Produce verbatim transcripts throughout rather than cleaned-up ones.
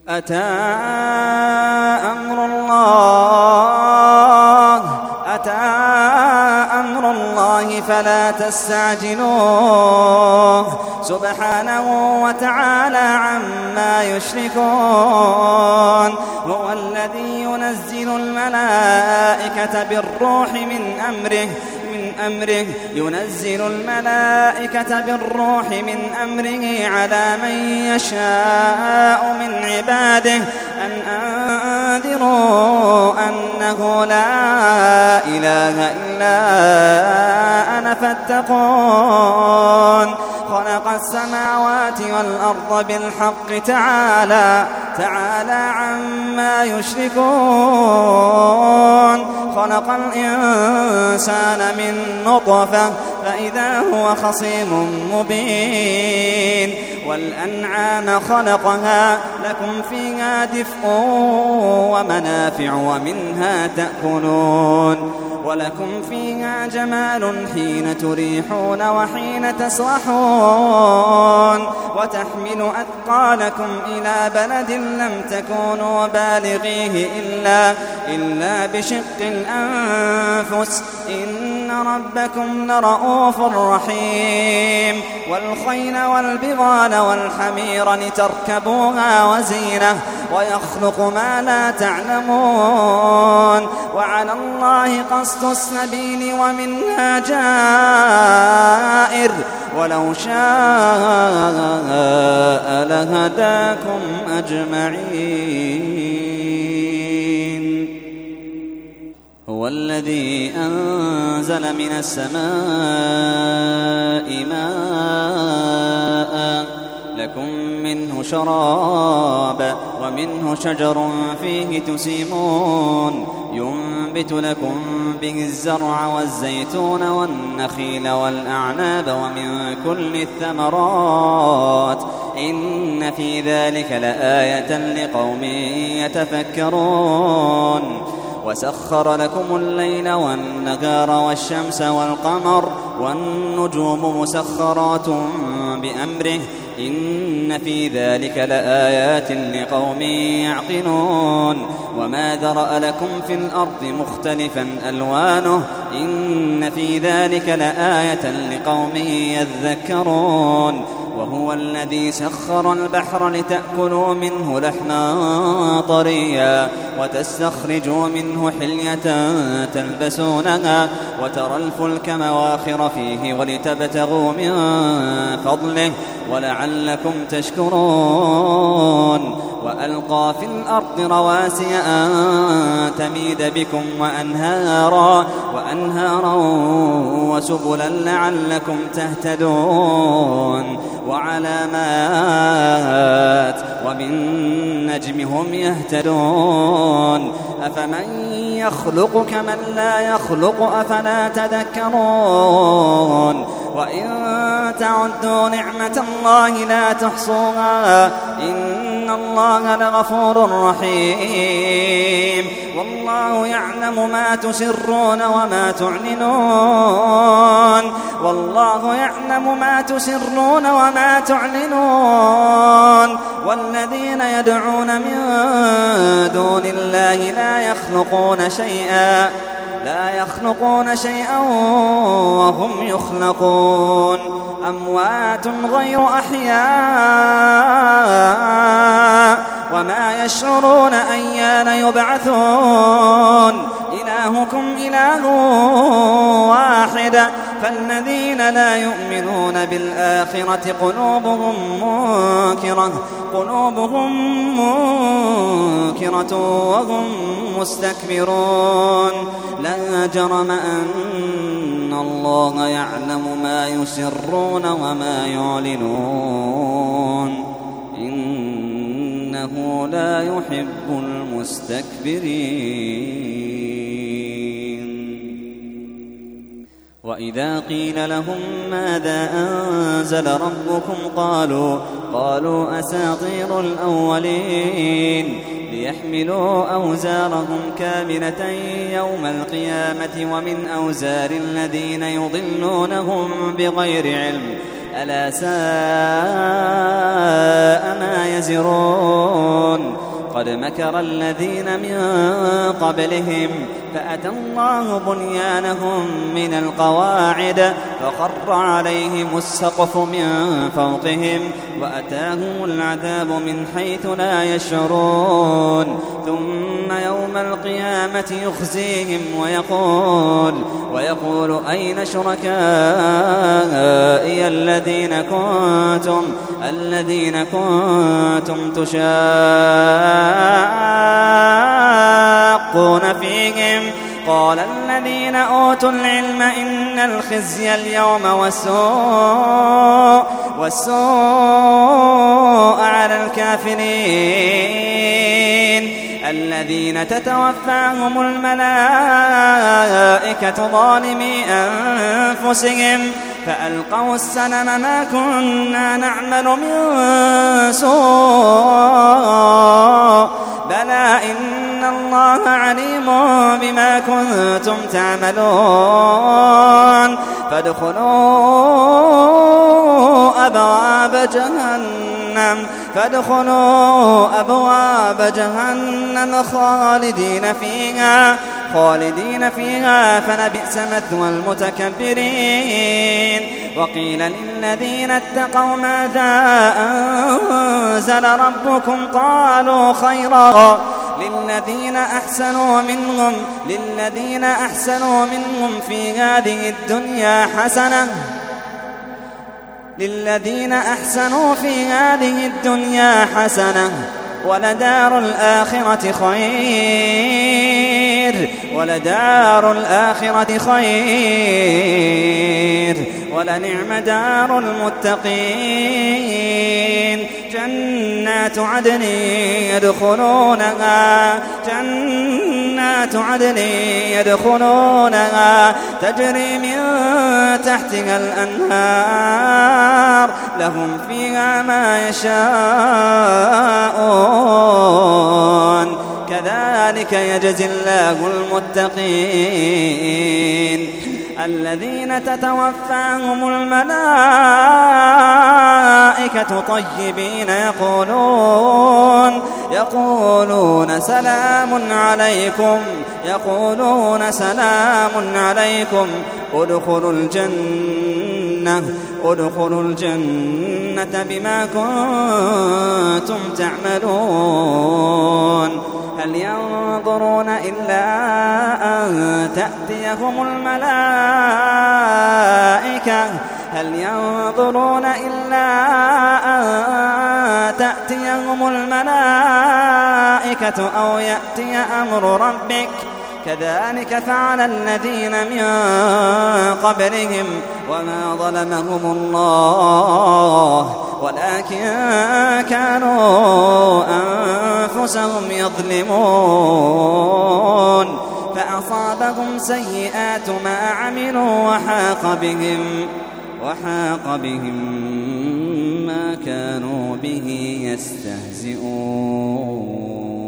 أتى أمر الله أتى أمر الله فلا تستعجلوه سبحانه وتعالى عما يشركون. هو الذي ينزل الملائكة بالروح من أمره من أمره ينزل الملائكة بالروح من أمره على من يشاء من عباده أن أنذروا أنه لا إله إلا أنا فاتقون. خلق السماوات والأرض بالحق تعالى تعالى عما يشركون. خلق الإنسان من نطفة فإذا هو خصيم مبين. والأنعام خلقها لكم فيها دفء ومنافع ومنها تأكلون ولكم فيها جمال حين تريحون وحين تسرحون وتحمل أثقالكم إلى بلد لم تكونوا بالغيه إلا, إلا بشق الأنفس إن ربكم لرؤوف رحيم. والخيل والبغال والحمير لتركبوها وزينة ويخلق ما لا تعلمون وعلى الله قصد السبيل ومنها جائر ولو شاء لهداكم أجمعين. هو الذي أنزل من السماء ماء لكم منه شراب ومنه شجر فيه تسيمون ينبت لكم به الزرع والزيتون والنخيل والأعناب ومن كل الثمرات إن في ذلك لآية لقوم يتفكرون. وسخر لكم الليل والنهار والشمس والقمر والنجوم مسخرات بأمره إن في ذلك لآيات لقوم يعقلون. وما ذرأ لكم في الأرض مختلفا ألوانه إن في ذلك لآية لقوم يذكرون. وهو الذي سخر البحر لتأكلوا منه لحما طريا وتستخرجوا منه حلية تلبسونها وترى الفلك مواخر فيه ولتبتغوا من فضله ولعلكم تشكرون. وألقى في الأرض رواسي أن تميد بكم وأنهارا, وأنهارا وسبلا لعلكم تهتدون وعلامات وبالنجم هم يهتدون. أفمن يخلق كمن لا يخلق أفلا تذكرون. وإن تعدوا نعمة الله لا تحصوها إن الله لغفور رحيم. والله يعلم ما تسرون وما تعلنون والله يعلم ما تسرون وما تعلنون. والذين يدعون من دون الله لا يخلقون شيئا لا يخلقون شيئا وهم يخلقون. أموات غير أحياء وما يشعرون أيان يبعثون. إلهكم إله واحد فالذين لا يؤمنون بالآخرة قلوبهم منكرة قلوبهم منكرة وهم مستكبرون. لا جرم أن الله يعلم ما يسرون وما يعلنون إنه لا يحب المستكبرين. وإذا قيل لهم ماذا أنزل ربكم قالوا قالوا أساطير الأولين ليحملوا أوزارهم كاملة يوم القيامة ومن أوزار الذين يضلونهم بغير علم ألا ساء ما يزرون قد مكر الذين من قبلهم فأتى الله بنيانهم من القواعد فخر عليهم السقف من فوقهم وأتاهم العذاب من حيث لا يشعرون ثم يوم القيامة يخزيهم ويقول ويقول أين شركائي الذين كنتم الذين كنتم تشاقون فيهم قال الذين أوتوا العلم إن الخزي اليوم والسوء والسوء على الكافرين الذين تتوفاهم الملائكة ظالمي أنفسهم فألقوا السلم ما كنا نعمل من سوء بلى إن الله عليم بما كنتم تعملون فادخلوا أبواب جهنم فادخلوا أبواب جهنم خالدين فيها خالدين فيها فلبئس مثوى المتكبرين وقيل للذين اتقوا ماذا أنزل ربكم قالوا خيرا للذين أحسنوا منهم للذين أحسنوا منهم في هذه الدنيا حسنة للذين أحسنوا في هذه الدنيا حسنة ولدار الآخرة خير ولدار الآخرة خير ولنعم دار المتقين جنات عدن يدخلونها جنات عدن يدخلونها تجري من تحتها الأنهار لهم فيها ما يشاءون كذلك يجزي الله المتقين الذين تتوفاهم الملائكة طيبين يقولون يقولون سلام عليكم يقولون سلام عليكم ادخلوا الجنة ادخلوا الجنة بما كنتم تعملون هل ينظرون إلا أن تأتيهم الملائكة هل ينظرون إلا أن تأتيهم الملائكة أو يأتي أمر ربك كذلك فعل الذين من قبلهم وما ظلمهم الله ولكن كانوا أنفسهم يظلمون فأصابهم سيئات ما عملوا وحاق بهم وحاق بهم ما كانوا به يستهزئون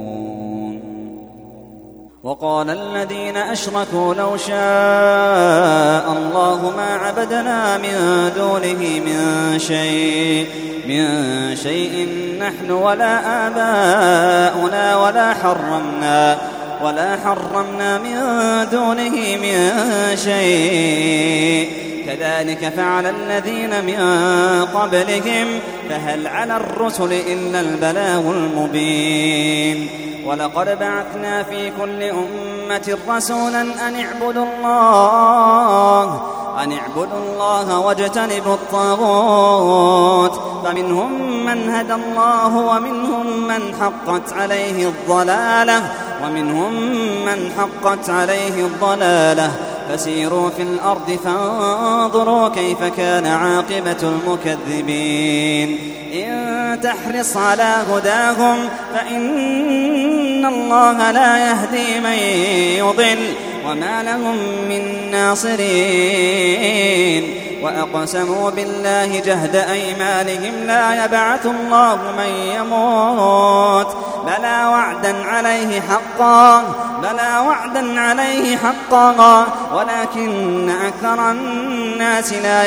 وقال الذين أشركوا لو شاء الله ما عبدنا من دونه من شيء من شيء نحن ولا آباؤنا ولا حرمنا ولا حرمنا من دونه من شيء كذلك فعل الذين من قبلهم فهل على الرسل إلا البلاغ المبين ولقد بعثنا في كل أمة رسولا أن اعبدوا الله أن اعبدوا الله واجتنبوا الطاغوت فمنهم من هدى الله ومنهم من حقت عليه الضلالة ومنهم من حقت عليه الضلالة فسيروا في الأرض فانظروا كيف كان عاقبة المكذبين إن تحرص على هداهم فإن الله لا يهدي من يضل وما لهم من ناصرين وأقسموا بالله جهد أيمانهم لا يبعث الله من يموت بلى وعدا عليه حقا بلى وعدا عليه حقا ولكن أكثر الناس لا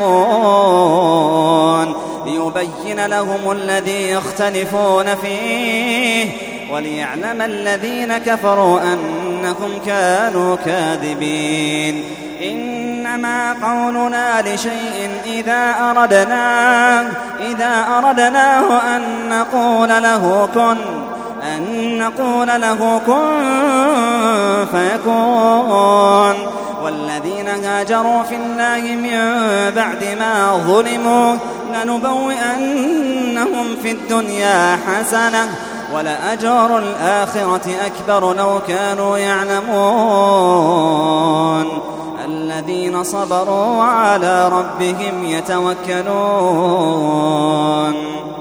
يعلمون ليبين لهم الذي يختلفون فيه وليعلم الذين كفروا أنهم كانوا كاذبين. إنما قولنا لشيء إذا أردناه إذا أردناه أن نقول له كن أن نقول له كن فيكون. والذين هاجروا في الله من بعد ما ظلموا لنبوئنهم في الدنيا حسنة ولأجر الآخرة أكبر لو كانوا يعلمون. الذين صبروا وعلى ربهم يتوكلون.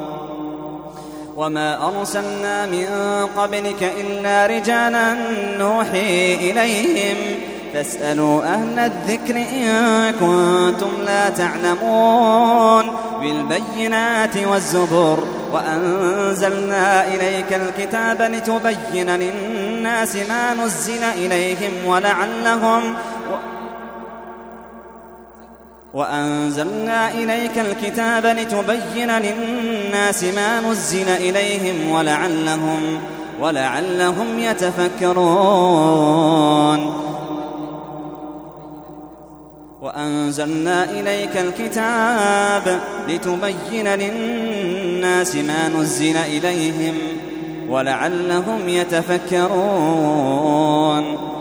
وما أرسلنا من قبلك إلا رجالا نوحي إليهم فاسألوا أهل الذكر إن كنتم لا تعلمون بالبينات والزبر وأنزلنا إليك الكتاب لتبين للناس ما نزل إليهم ولعلهم وأنزلنا إليك الكتاب لتبين للناس ما نزل إليهم ولعلهم ولعلهم يتفكرون. وأنزلنا إليك الكتاب لتبين للناس ما نزل إليهم ولعلهم يتفكرون.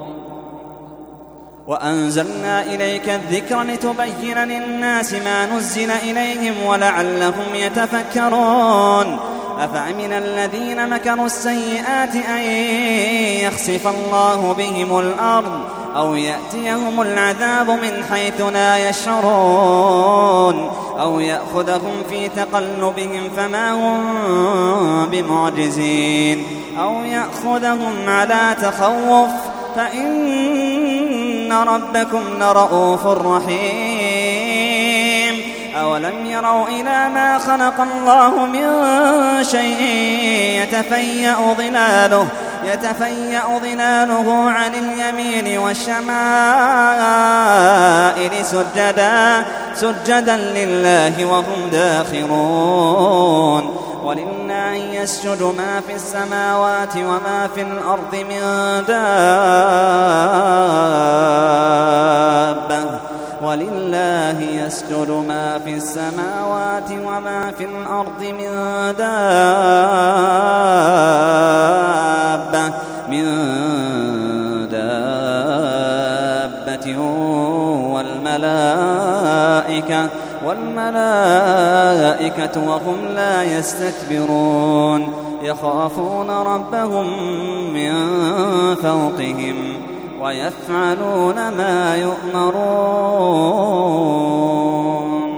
وأنزلنا إليك الذكر لتبين للناس ما نزل إليهم ولعلهم يتفكرون. أفأمن الذين مكروا السيئات أن يخسف الله بهم الأرض أو يأتيهم العذاب من حيث لا يشعرون أو يأخذهم في تقلبهم فما هم بمعجزين أو يأخذهم على تخوف فإن ربكم لرؤوف رحيم. أولم يروا إلى ما خلق الله من شيء يتفيأ ظلاله يتفيأ ظلاله عن اليمين والشمائل سجدا سجدا لله وهم داخرون. ولله يسجد ما في السماوات وما في الأرض من دابة ولله يسجد ما في السماوات وما في الأرض من دابة من دابة والملائكة والملائكة وهم لا يستكبرون يخافون ربهم من فوقهم ويفعلون ما يؤمرون.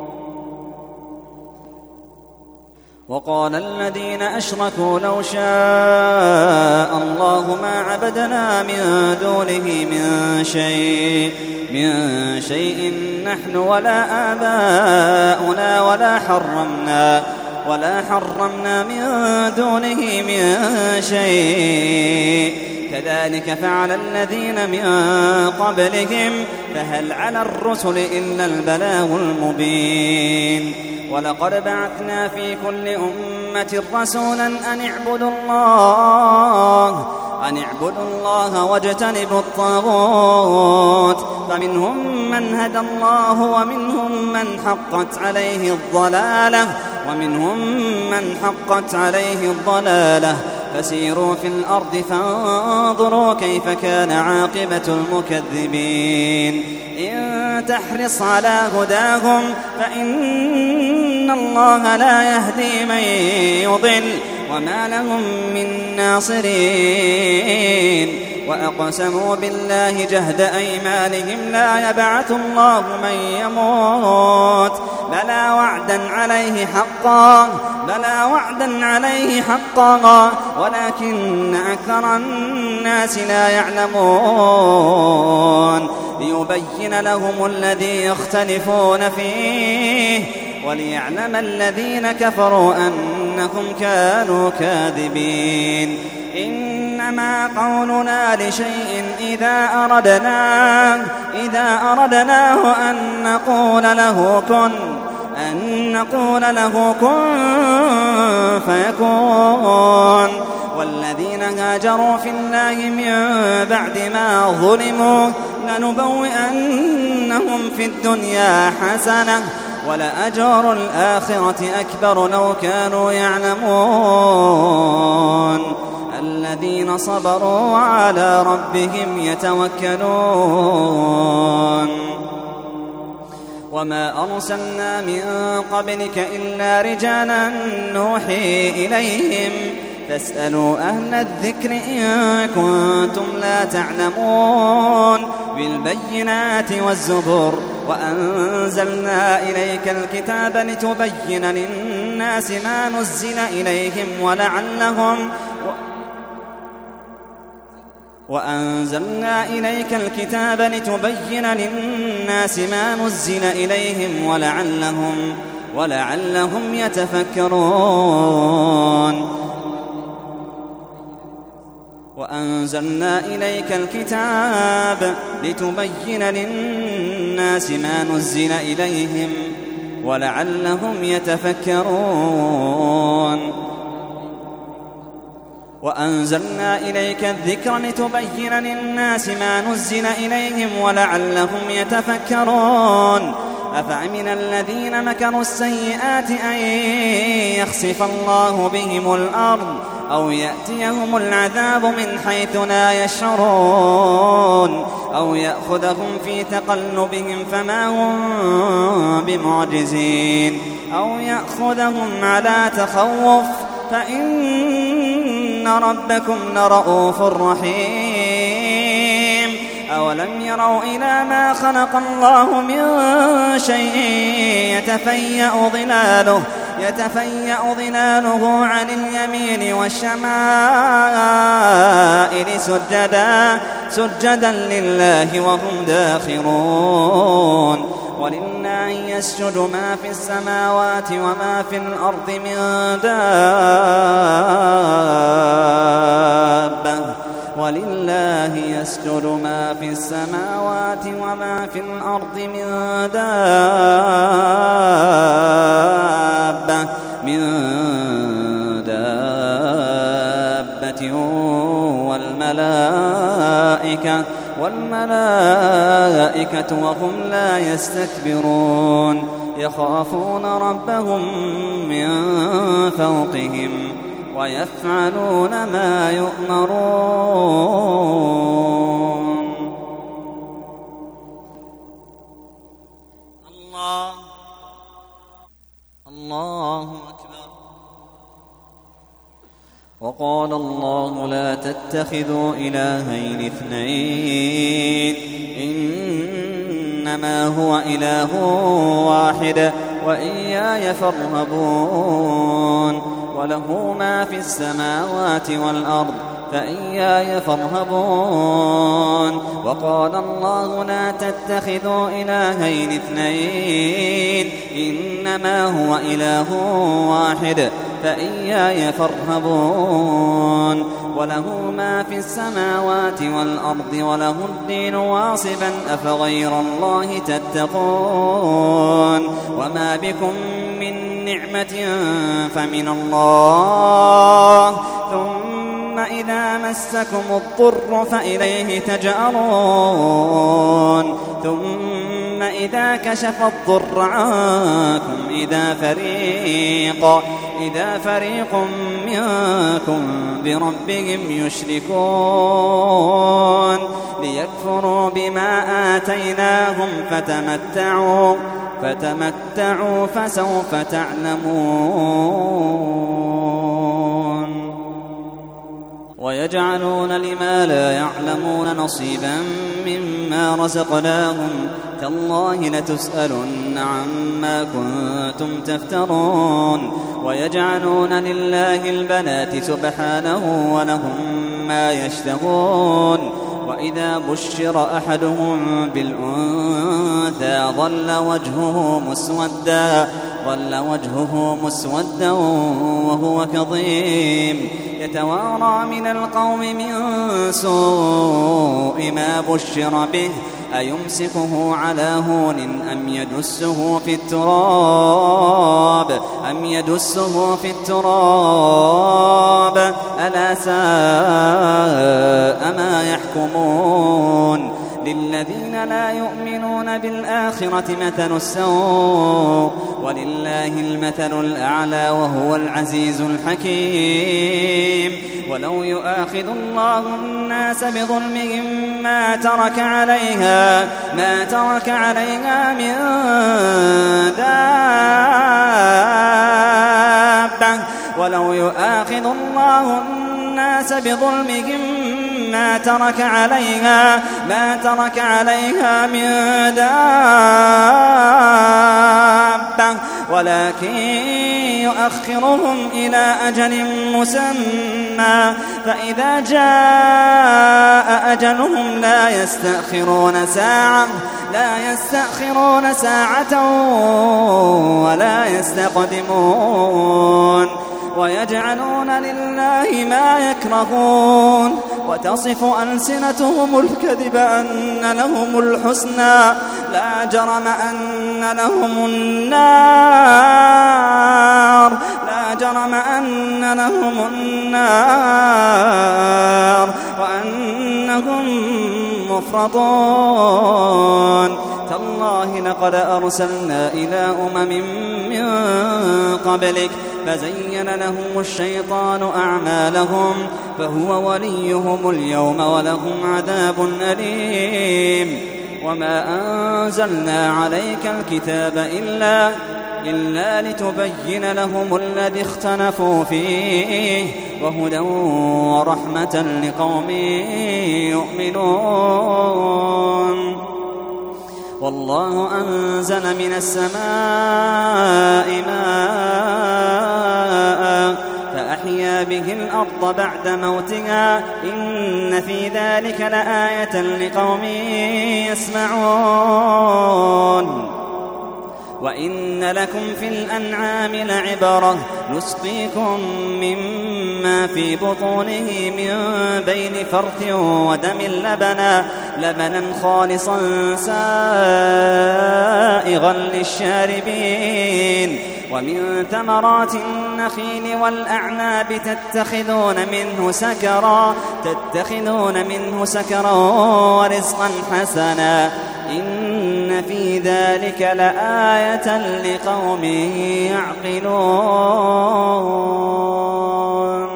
وقال الذين أشركوا لو شاء الله ما عبدنا من دونه من شيء من شيء نحن ولا آباؤنا ولا حرمنا ولا حرمنا من دونه من شيء كذلك فعل الذين من قبلهم فهل على الرسل إلا البلاغ المبين. ولقد بعثنا في كل أمة رسولا أن اعبدوا الله أن اعبدوا الله واجتنبوا الطاغوت فمنهم من هدى الله ومنهم من حقت عليه الضلالة ومنهم من حقت عليه الضلالة فسيروا في الأرض فانظروا كيف كان عاقبة المكذبين. إن تحرص على هداهم فإن الله لا يهدي من يضل وما لهم من ناصرين. وأقسموا بالله جهد أيمانهم لا يبعث الله من يموت بلى وعدا عليه حقا بلى وعدا عليه حقا ولكن أكثر الناس لا يعلمون ليبين لهم الذي يختلفون فيه وليعلم الذين كفروا أنهم كانوا كاذبين إنما قولنا لشيء إذا أردناه إذا أردناه أن نقول له كن أن نقول له كن فيكون والذين هاجروا في الله من بعد ما ظلموا لنبوئنهم في الدنيا حسنة ولأجر الآخرة أكبر لو كانوا يعلمون الذين صبروا وعلى ربهم يتوكلون وما أرسلنا من قبلك إلا رجالا نوحي إليهم فاسألوا أهل الذكر إن كنتم لا تعلمون بالبينات والزبر وأنزلنا إليك الكتاب لتبين للناس ما نزل إليهم ولعلهم وأنزلنا إليك الكتاب لتبين للناس ما نزل إليهم ولعلهم ولعلهم يتفكرون وأنزلنا إليك الكتاب لتبين للناس ما نزل إليهم ولعلهم يتفكرون وأنزلنا إليك الذكر لتبين للناس ما نزل إليهم ولعلهم يتفكرون أفأمن الذين مكروا السيئات أن يخسف الله بهم الأرض أو يأتيهم العذاب من حيث لا يشعرون أو يأخذهم في تقلبهم فما هم بمعجزين أو يأخذهم على تخوف فإن ربكم لرؤوف رحيم أولم يروا إلى ما خلق الله من شيء يتفيأ ظلاله يتفيأ ظلاله عن اليمين والشمائل سجدا سجدا لله وهم داخرون ولله يسجد ما في السماوات وما في الأرض من دابة ولله يسجد ما في السماوات وما في الأرض من دابة من دابة والملائكة والملائكة وهم لا يستكبرون يخافون ربهم من فوقهم ويفعلون ما يؤمرون. الله الله أكبر. وقال الله لا تتخذوا إلهين اثنين إنما هو إله واحد وإياي فارهبون وله ما في السماوات والأرض فإياي فارهبون. وقال الله لا تتخذوا إلهين اثنين إنما هو إله واحد فإياي فارهبون وله ما في السماوات والأرض وله الدين واصبا أفغير الله تتقون. وما بكم من نعمة فمن الله ثم إذا مسكم الضر فإليه تجأرون ثم إذا كشف الضر عنكم إذا فريق إذا فريق منكم بربهم يشركون ليكفروا بما آتيناهم فتمتعوا فتمتعوا فسوف تعلمون. ويجعلون لما لا يعلمون نصيبا مما رزقناهم تالله لتسألن عما كنتم تفترون. ويجعلون لله البنات سبحانه ولهم ما يشتهون. وإذا بشر أحدهم بالأنثى ظل وجهه مسودا ظل وجهه مسودا وهو كظيم يتوارى من القوم من سوء ما بشر به أيمسكه على هون أم يدسه في التراب أم يدسه في التراب ألا ساء ما يحكمون للذين لا يؤمنون بالآخرة مثل السوء ولله المثل الأعلى وهو العزيز الحكيم ولو يؤاخذ الله الناس بظلمهم ما ترك عليها ما ترك عليها من دابة ولو يؤاخذ الله الناس بظلمهم ما ترك عليها ما ترك عليها من دابة ولكن يؤخرهم إلى أجل مسمى فإذا جاء أجلهم لا يستأخرون ساعة لا يستأخرون ساعة ولا يستقدمون ويجعلون لله ما يكرهون وتصف ألسنتهم الكذب أن لهم الحسنى لا جرم أن لهم النار لا جرم أن لهم النار وأنهم مفرطون تالله لقد أرسلنا إلى أمم من قبلك فزين لهم الشيطان أعمالهم فهو وليهم اليوم ولهم عذاب أليم وما أنزلنا عليك الكتاب إلا إلا لتبين لهم الذي اختلفوا فيه وهدى ورحمة لقوم يؤمنون والله أنزل من السماء ماء فأحيا به الأرض بعد موتها إن في ذلك لآية لقوم يسمعون وإن لكم في الأنعام لعبرة نسقيكم مما في بطونه من بين فرث ودم لبنا لبنا خالصا سائغا للشاربين ومن ثمرات النخيل والأعناب تتخذون منه سكرا تتخذون منه سكرا ورزقا حسنا إن في ذلك لآية لقوم يعقلون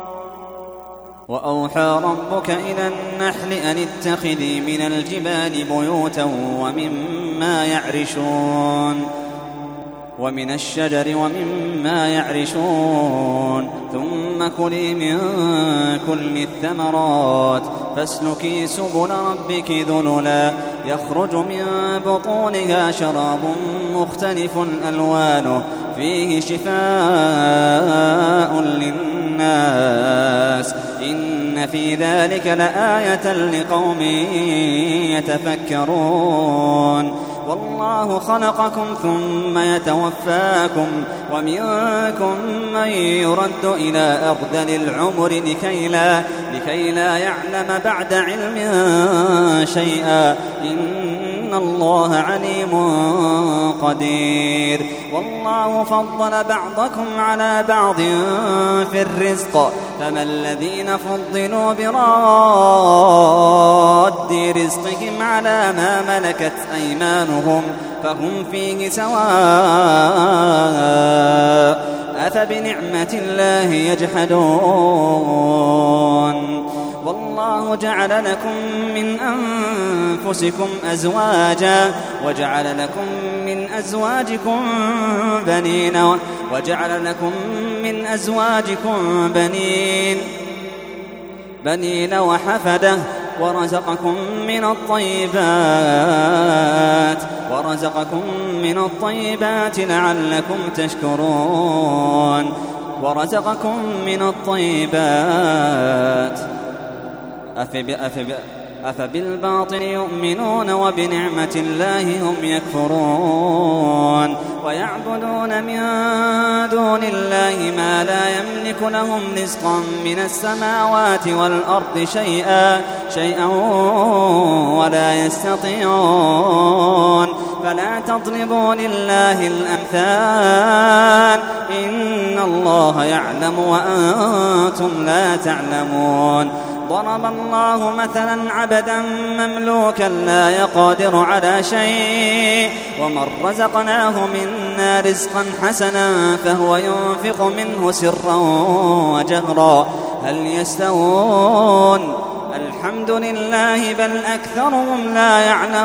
وأوحى ربك إلى النحل أن اتخذي من الجبال بيوتا ومما يعرشون ومن الشجر ومما يعرشون ثم كلي من كل الثمرات فاسلكي سبل ربك ذللا يخرج من بطونها شراب مختلف ألوانه فيه شفاء للناس إن في ذلك لآية لقوم يتفكرون والله خلقكم ثم يتوفاكم ومنكم من يرد إلى أرذل العمر لكي لا, لكي لا يعلم بعد علم شيئا إن الله عليم قدير والله فضل بعضكم على بعض في الرزق فما الذين فضلوا براد رزقهم على ما ملكت أيمانهم فهم فيه سواء أفبنعمة الله يجحدون والله جعل لكم من أنفسكم أزواجا وجعل لكم من أزواجكم بنين وجعل لكم من أزواجكم بنين بنين وحفدة ورزقكم من الطيبات ورزقكم من الطيبات لعلكم تشكرون ورزقكم من الطيبات أفب أفب أفبالباطل يؤمنون وبنعمة الله هم يكفرون ويعبدون من دون الله ما لا يملك لهم رزقا من السماوات والأرض شيئا شيئا ولا يستطيعون فلا تضربوا لله الأمثال إن الله يعلم وأنتم لا تعلمون ضرب الله مثلا عبدا مملوكا لا يقدر على شيء ومن رزقناه منا رزقا حسنا فهو ينفق منه سرا وجهرا هل يستوون الحمد لله بل أكثرهم لا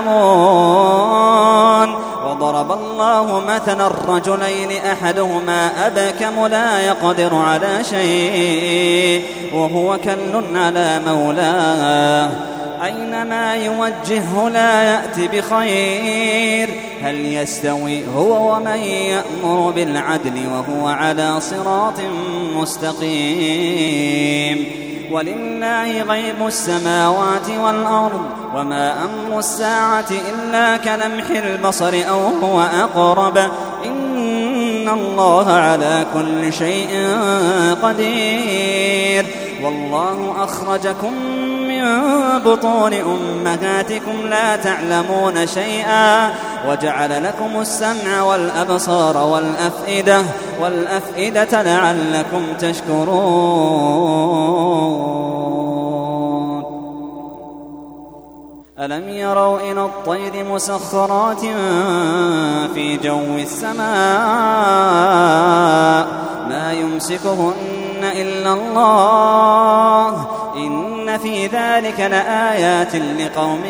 يعلمون وضرب الله مثلا الرجلين أحدهما أبكم لا يقدر على شيء وهو كل على مولاه أينما يوجهه لا يأتي بخير هل يستوي هو ومن يأمر بالعدل وهو على صراط مستقيم ولله غيب السماوات والأرض وما أمر الساعة إلا كلمح البصر أو هو أقرب إن الله على كل شيء قدير والله أخرجكم من بطون أمهاتكم لا تعلمون شيئا وجعل لكم السمع والأبصار والأفئدة والأفئدة لعلكم تشكرون ألم يروا إلى الطير مسخرات في جو السماء ما يمسكهن إلا الله إن في ذلك لآيات لقوم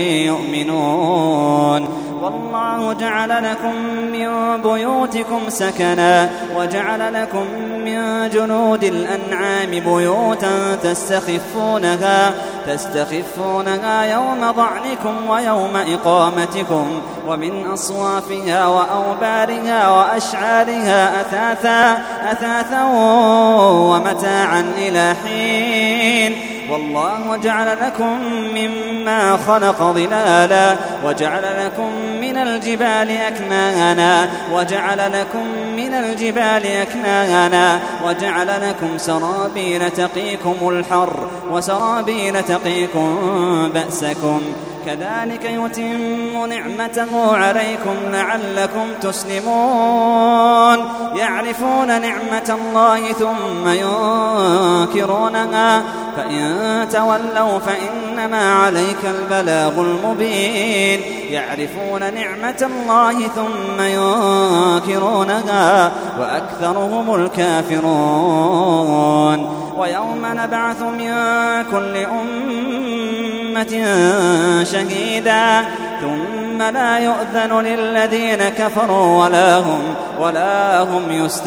يؤمنون والله جعل لكم من بيوتكم سكنا وجعل لكم من جنود الأنعام بيوتا تستخفونها تستخفونها يوم ضعنكم ويوم إقامتكم ومن أصوافها وأوبارها وأشعارها أثاثا أثاثا ومتاعا إلى حين والله جعل لكم مما خلق ظلالا وجعل لكم من الجبال أكنانا وجعل لكم من الجبال أكنانا وجعل لكم سرابيل تقيكم الحر وسرابيل تقيكم بأسكم كذلك يتم نعمته عليكم لعلكم تسلمون يعرفون نعمة الله ثم ينكرونها فإن تولوا فإنما عليك البلاغ المبين يعرفون نعمة الله ثم ينكرونها وأكثرهم الكافرون ويوم نبعث من كل أمة شهيدا ثم لا يؤذن للذين كفروا ولا هم, ولا هم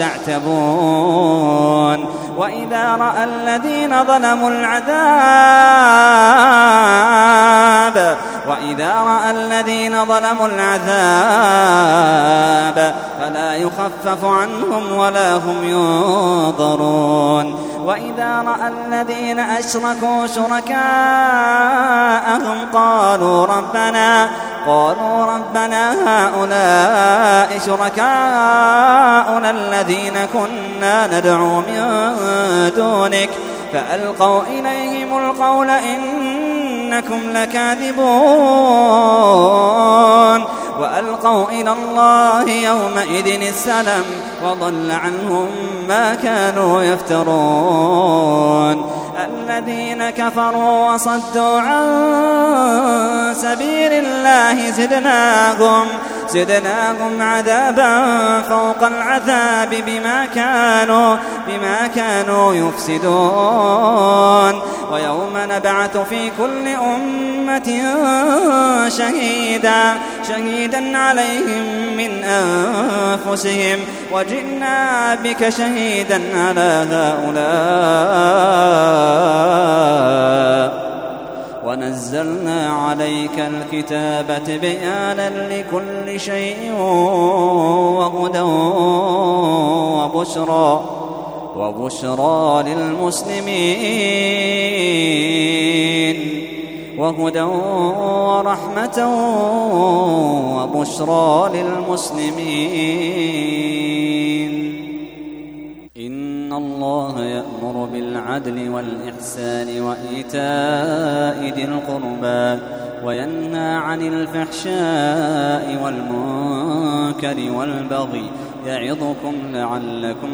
يستعتبون وإذا رأى الذين ظلموا العذاب وإذا رأى الذين ظلموا العذاب فلا يخفف عنهم ولا هم ينظرون وإذا رأى الذين أشركوا شركاءهم قالوا ربنا قالوا ربنا هؤلاء شركاؤنا الذين كنا ندعو من دونك فألقوا إليهم القول إنكم لكاذبون وألقوا إلى الله يومئذ السلام وضل عنهم ما كانوا يفترون الذين كفروا وصدوا عن سبيل الله زدناهم زدناهم عذابا فوق العذاب بما كانوا بما كانوا يفسدون ويوم نبعث في كل أمة شهيدا شهيدا عليهم من أنفسهم وجئنا بك شهيدا على هؤلاء ونزلنا عليك الكتاب تبيانا لكل شيء وهدى وبشرى وبشرى للمسلمين وهدى ورحمة وبشرى للمسلمين. إن الله يأمر بالعدل والإحسان وإيتاء ذي القربى وينهى عن الفحشاء والمنكر والبغي يعظكم لعلكم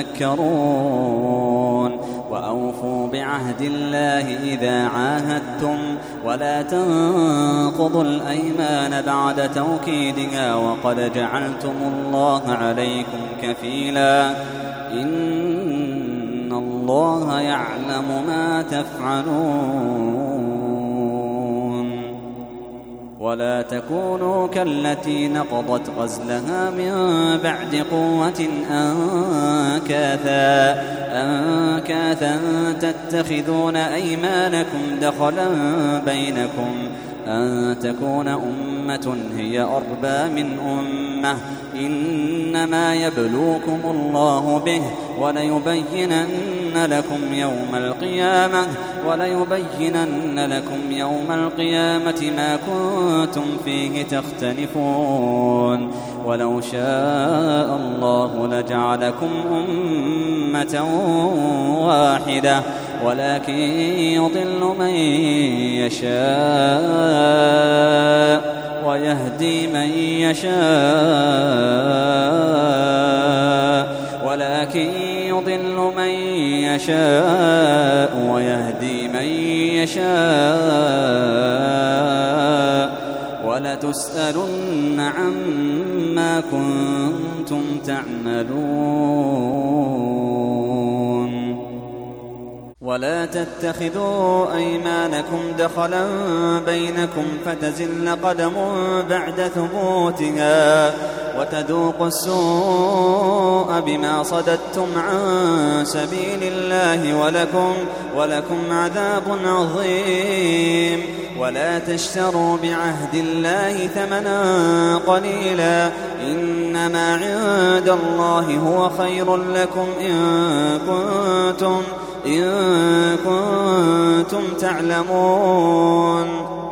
تذكرون. وأوفوا بعهد الله إذا عاهدتم ولا تنقضوا الأيمان بعد توكيدها وقد جعلتم الله عليكم كفيلا إن الله يعلم ما تفعلون. ولا تكونوا كالتي نقضت غزلها من بعد قوة أنكاثا أنكاثا تتخذون أيمانكم دخلا بينكم أن تكون أمة هي أربى من أمة إنما يبلوكم الله به وليبينن لكم يوم القيامة وليبينن لكم يوم القيامة ما كنتم فيه تختلفون. ولو شاء الله لجعلكم أمة واحدة ولكن يضل من يشاء ويهدي من يشاء ولكن يضل من يشاء ويهدي من يشاء ولتسألن عما كنتم تعملون. ولا تتخذوا أيمانكم دخلا بينكم فتزل قدم بعد ثبوتها وتذوقوا السوء بما صددتم عن سبيل الله ولكم, ولكم عذاب عظيم. ولا تشتروا بعهد الله ثمنا قليلا إنما عند الله هو خير لكم إن كنتم إن كنتم تعلمون.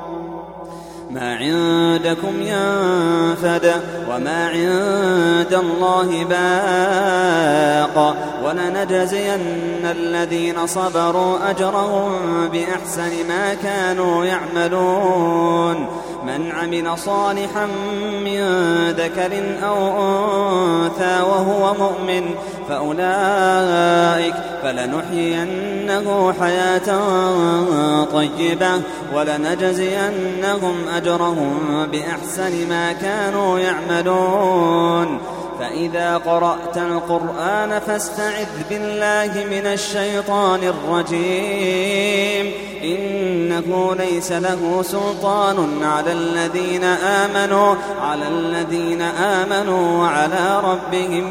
ما عندكم ينفد وما عند الله باق ولنجزين الذين صبروا أجرهم بأحسن ما كانوا يعملون. من عمل صالحا من ذكر أو أنثى وهو مؤمن فأولئك فلنحيينه حياة طيبة ولنجزينهم أجرهم بأحسن ما كانوا يعملون. فإذا قرأت القرآن فاستعذ بالله من الشيطان الرجيم إنه ليس له سلطان على الذين آمنوا على الذين آمنوا وعلى ربهم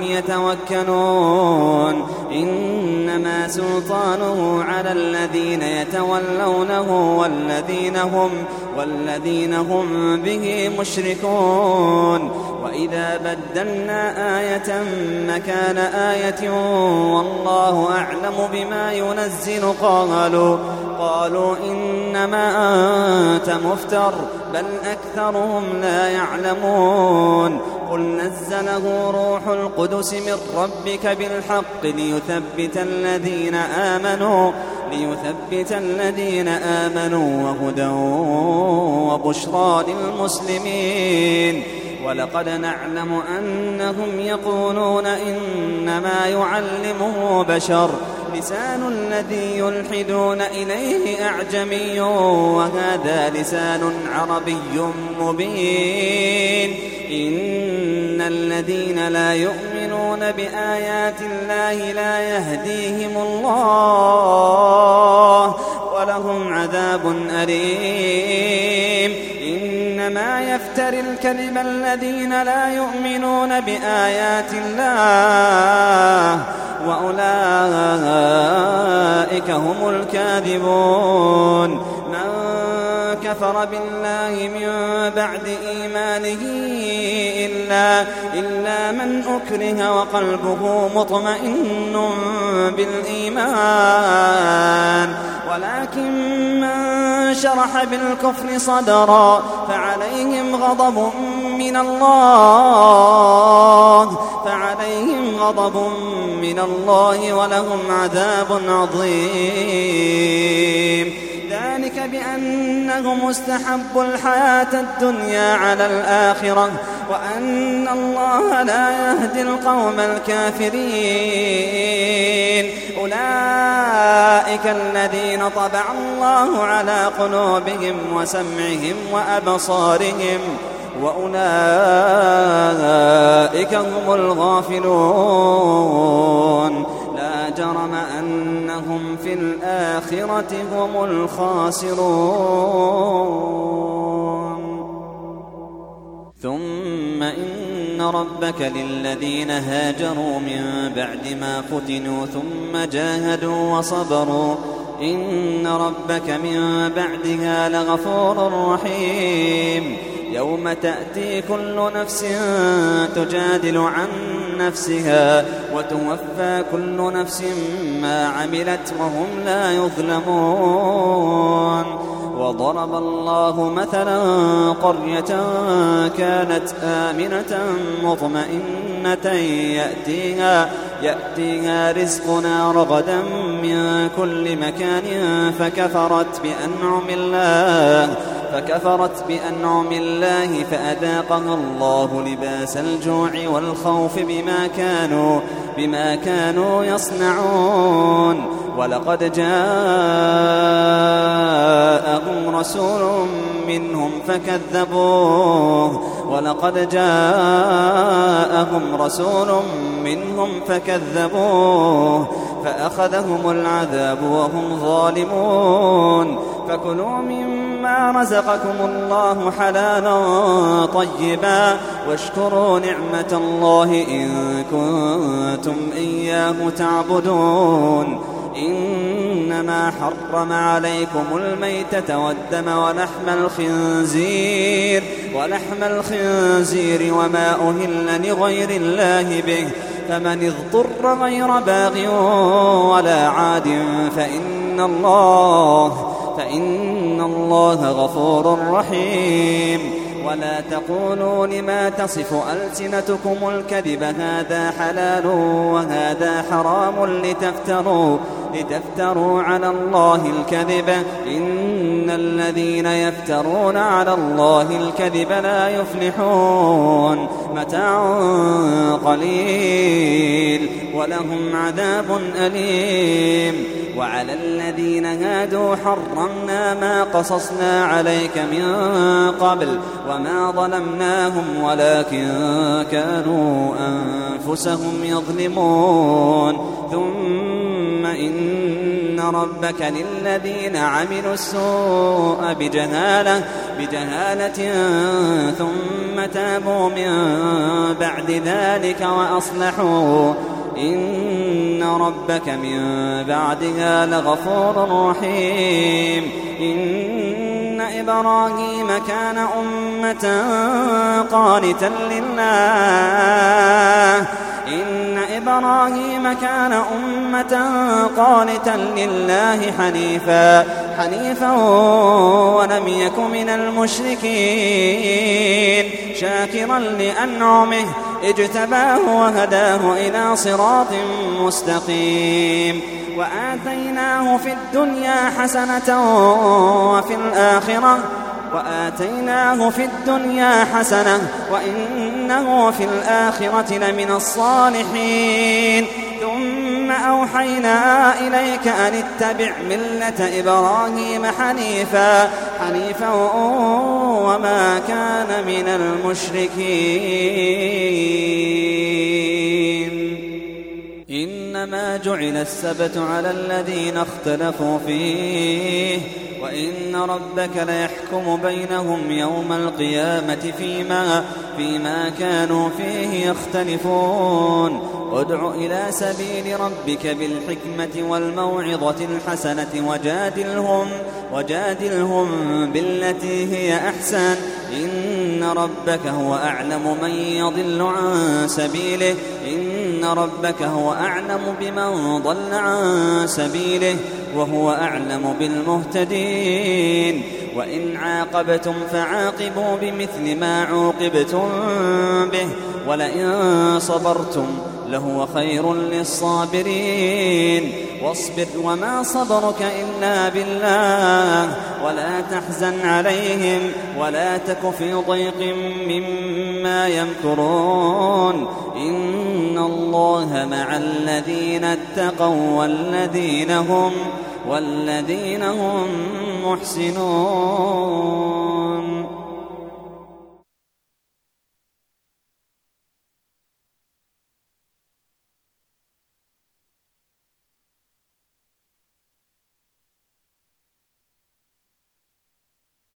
يتوكلون. إنما سلطانه على الذين يتولونه والذين هم والذين هم به مشركون. وإذا بدلنا آية مكان آية والله أعلم بما ينزل قالوا قالوا إنما أنت مفتر بل أكثرهم لا يعلمون. قل نزله روح القدس من ربك بالحق ليثبت الذين آمنوا ليثبت الذين آمنوا وهدى وبشرى للمسلمين. ولقد نعلم أنهم يقولون إنما يعلمه بشر لسان الذي يلحدون إليه أعجمي وهذا لسان عربي مبين. إن الذين لا يؤمنون بآيات الله لا يهديهم الله ولهم عذاب أليم. إنما يفتري الكذب الذين لا يؤمنون بآيات الله وأولئك هم الكاذبون. من كفر بالله من بعد إيمانه إلا, إلا من أكره وقلبه مطمئن بالإيمان ولكن من شرح بالكفر صدرا فعليهم غضب من الله فعليهم غضب من الله ولهم عذاب عظيم. ذلك بأنهم استحبوا الحياة الدنيا على الآخرة وأن الله لا يهدي القوم الكافرين. أولئك الذين طبع الله على قلوبهم وسمعهم وأبصارهم وأولئك هم الغافلون. لا جرم أنهم في الآخرة هم الخاسرون. ثم إن ربك للذين هاجروا من بعد ما فتنوا ثم جاهدوا وصبروا إن ربك من بعدها لغفور رحيم. يوم تأتي كل نفس تجادل عن نفسها وتوفى كل نفس ما عملت وهم لا يظلمون. وضرب الله مثلا قرية كانت آمنة مطمئنة يأتيها, يأتيها رزقنا رغدا من كل مكان فكفرت بأنعم الله فكفرت بأنعم الله فأذاقها الله لباس الجوع والخوف بما كانوا بما كانوا يصنعون. ولقد جاءهم رسول منهم فكذبوه ولقد جاءهم رسول منهم فكذبوه فأخذهم العذاب وهم ظالمون. فكلوا مما رزقكم الله حلالا طيبا واشكروا نعمة الله إن كنتم إياه تعبدون. إنما حرم عليكم الميتة والدم ولحم الخنزير ولحم الخنزير وما أهل لغير الله به فمن اضطر غير باغ ولا عاد فإن الله فإن الله غفور رحيم. ولا تقولوا لما تصف ألسنتكم الكذب هذا حلال وهذا حرام لتفتروا لتفتروا على الله الكذب إن الذين يفترون على الله الكذب لا يفلحون. متاع قليل ولهم عذاب أليم. وعلى الذين هادوا حرمنا ما قصصنا عليك من قبل وما ظلمناهم ولكن كانوا أنفسهم يظلمون. ثم إن ربك للذين عملوا السوء بجهالة, بجهالة ثم تابوا من بعد ذلك وأصلحوا إن ربك من بعدها لغفور رحيم. إن إبراهيم كان أمة قانتا لله إن إبراهيم كان أمة قانتا لله حنيفا حنيفا ولم يك من المشركين شاكرا لأنعمه اجتباه وهداه إلى صراط مستقيم. وآتيناه في الدنيا حسنة وفي الآخرة وآتيناه في الدنيا حسنة وإنه في الآخرة لمن الصالحين. ثم أوحينا إليك أن اتبع ملة إبراهيم حنيفا حنيفا وما كان من المشركين. إنما جعل السبت على الذين اختلفوا فيه وإن ربك ليحكم بينهم يوم القيامة فيما, فيما كانوا فيه يختلفون. ادع إلى سبيل ربك بالحكمة والموعظة الحسنة وجادلهم, وجادلهم بالتي هي أحسن إن ربك هو أعلم من يضل عن سبيله إن ربك هو أعلم بمن ضل عن سبيله وهو أعلم بالمهتدين. وإن عاقبتم فعاقبوا بمثل ما عوقبتم به ولئن صبرتم لهو خير للصابرين. واصبر وما صبرك إلا بالله ولا تحزن عليهم ولا تك في ضيق مما يمكرون. إن الله مع الذين اتقوا والذين هم والذين هم محسنون.